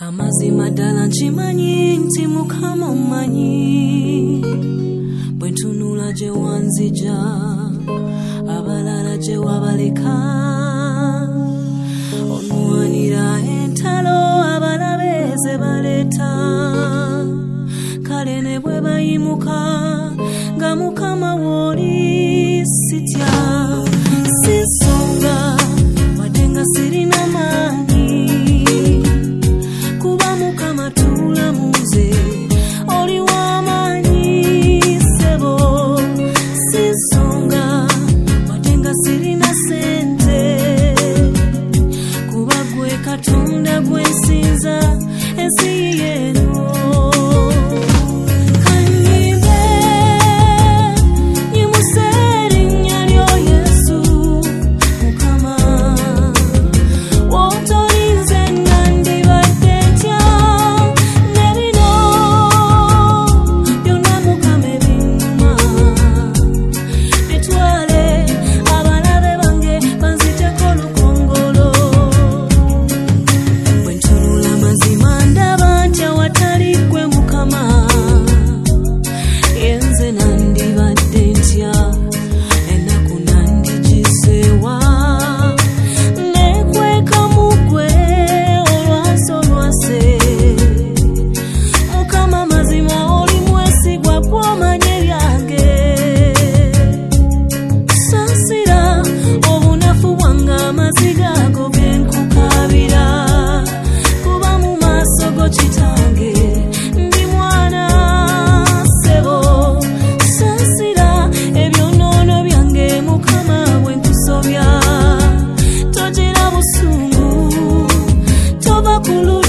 Amazima ddala nkimanyi nti Mukama ommanyi, bwe ntunula gye wanzija abalala gye wabaleka, onwanira entalo abalabe ze baleeta, kale ne bwe bayimuka nga Mukama w'oli sitya, si nsonga wadde nga sirina maanyi, kuba Mukama tulamuze oli w'amaanyi ssebo, si nsonga wadde nga sirina ssente, kuba gwe Katonda gwe nsinza ensi y'eno. Kulu